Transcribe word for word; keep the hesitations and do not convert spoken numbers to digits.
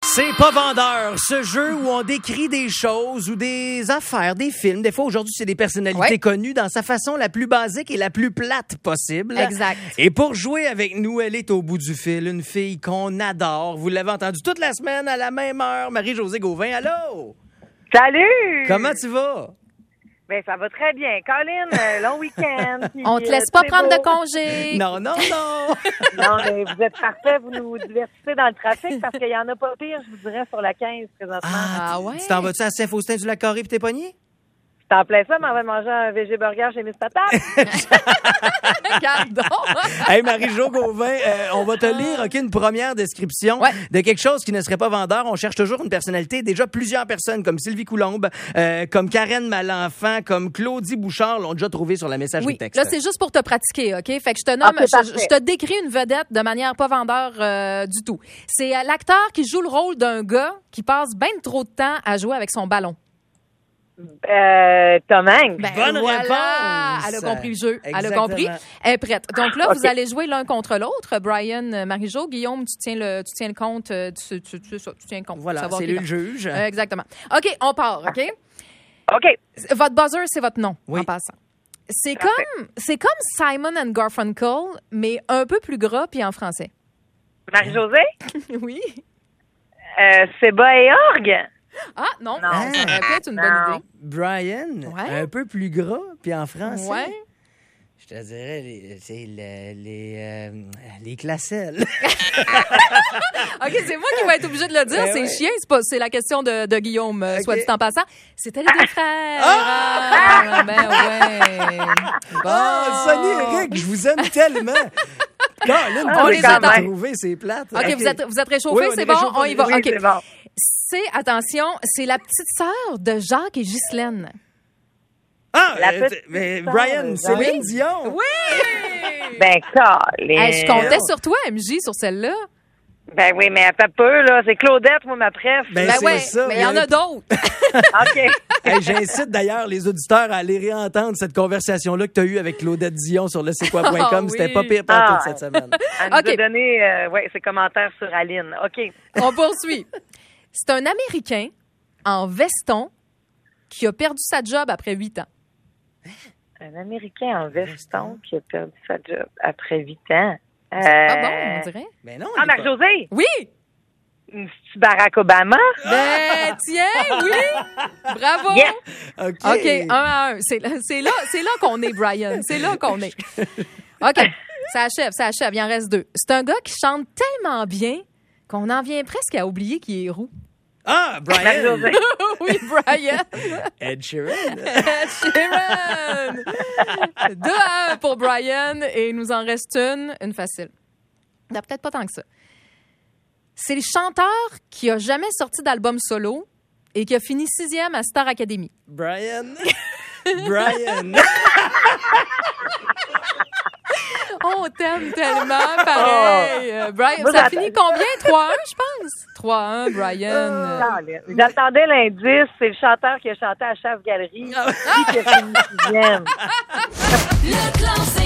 C'est Pas Vendeur, ce jeu où on décrit des choses ou des affaires, des films. Des fois, aujourd'hui, c'est des personnalités ouais. connues dans sa façon la plus basique et la plus plate possible. Exact. Et pour jouer avec nous, elle est au bout du fil, une fille qu'on adore. Vous l'avez entendue toute la semaine à la même heure. Marie-Josée Gauvin, allô? Salut! Comment tu vas? Ben, ça va très bien. Colin, euh, long week-end. Puis, On te euh, laisse pas c'est prendre beau. de congé. Non, non, non. Non, mais vous êtes parfait. Vous nous divertissez dans le trafic parce qu'il y en a pas pire, je vous dirais, sur la quinze présentement. Ah, ah ouais? Tu t'en vas-tu à Saint-Faustin-du-Lac-Carré pis t'es pogné? C'est en plein ça, mais on va manger un V G burger chez Miss Patate. Pardon. Hey, Marie-Jo Gauvin, euh, on va te lire ok, une première description Ouais. de quelque chose qui ne serait pas vendeur. On cherche toujours une personnalité. Déjà, plusieurs personnes comme Sylvie Coulombe, euh, comme Karen Malenfant, comme Claudie Bouchard l'ont déjà trouvé sur la messagerie Oui, texte. là, c'est juste pour te pratiquer, OK? Fait que je te nomme, Ok, je, parfait. je te décris une vedette de manière pas vendeur euh, du tout. C'est euh, l'acteur qui joue le rôle d'un gars qui passe bien trop de temps à jouer avec son ballon. euh, Tom Hanks. Ben, Bonne voilà. réponse. Elle a compris le jeu. Elle a Exactement. compris. Elle est prête. Donc là, Ok. vous allez jouer l'un contre l'autre. Brian, euh, Marie-Jo, Guillaume, tu tiens le, tu tiens le compte. euh, Tu, tu, tu, tu, tu tiens le compte. Voilà, Savoir c'est qui lui le gagne. juge. Euh, exactement. OK, on part, OK? OK. Votre buzzer, c'est votre nom, Oui. en passant. C'est Parfait. comme, c'est comme Simon and Garfunkel, mais un peu plus gras puis en français. Marie-Josée, Oui. euh, Seba et Orgue. Ah, non, Non. ça aurait pu être une Non. bonne idée. Brian, Ouais. un peu plus gras, puis en français. Ouais. Je te dirais, les, c'est le- les, euh, les classelles. OK, c'est moi qui vais être obligée de le dire. Ben c'est ouais. chien, c'est, pas, c'est la question de, de Guillaume, euh, OK. soit dit en passant. C'était les deux frères. Ah! Ben ouais. Bon. Ah, Sonny et Rick, je vous aime tellement. Non, là, On on les les adore. trouvé, c'est plate. OK, Vous, êtes, vous êtes réchauffés, Oui, on c'est est bon? réchauffés, On y va. Oui, OK. c'est bon. C'est, attention, c'est la petite sœur de Jacques et Ghislaine. Ah, La euh, petite mais sœur Brian, de Céline Jean. Dion. Oui! Ben, Colin. Hey, je comptais sur toi, M J, sur celle-là. Ben oui, mais attends un peu, là. C'est Claudette, moi, ma préf. Ben, Ben c'est ouais, ça, mais il y en a d'autres. OK. Hey, j'incite d'ailleurs les auditeurs à aller réentendre cette conversation-là que tu as eue avec Claudette Dion sur le c'est quoi point com. Ah, C'était oui. pas pire partout Ah. cette semaine. Elle nous OK. a donné euh, ouais, ses commentaires sur Aline. OK. On poursuit. C'est un Américain en veston qui a perdu sa job après huit ans. Un Américain en veston qui a perdu sa job après huit ans. Euh... Ah bon, on dirait? Mais non, Ah, il est pas- Marie-Josée! Oui! C'est Barack Obama? Ben, tiens, oui! Bravo! Yes! OK. OK, un à un. C'est là, c'est là, c'est là qu'on est, Brian. C'est là qu'on est. OK, ça achève, ça achève. Il en reste deux. C'est un gars qui chante tellement bien qu'on en vient presque à oublier qu'il est roux. Ah, Brian. Marie-Josée. Oui, Brian. Ed Sheeran. Sheeran. Deux à un pour Brian et il nous en reste une, une facile. Non, peut-être pas tant que ça. C'est le chanteur qui a jamais sorti d'album solo et qui a fini sixième à Star Academy. Brian. Brian. On t'aime tellement, pareil. Euh, Brian, Moi, ça j'attends- finit combien? trois à un, je pense? trois à un, Brian. Euh, Colin. J'attendais l'indice. C'est le chanteur qui a chanté à Chasse Galerie. Lui qui a fini sixième. Le classé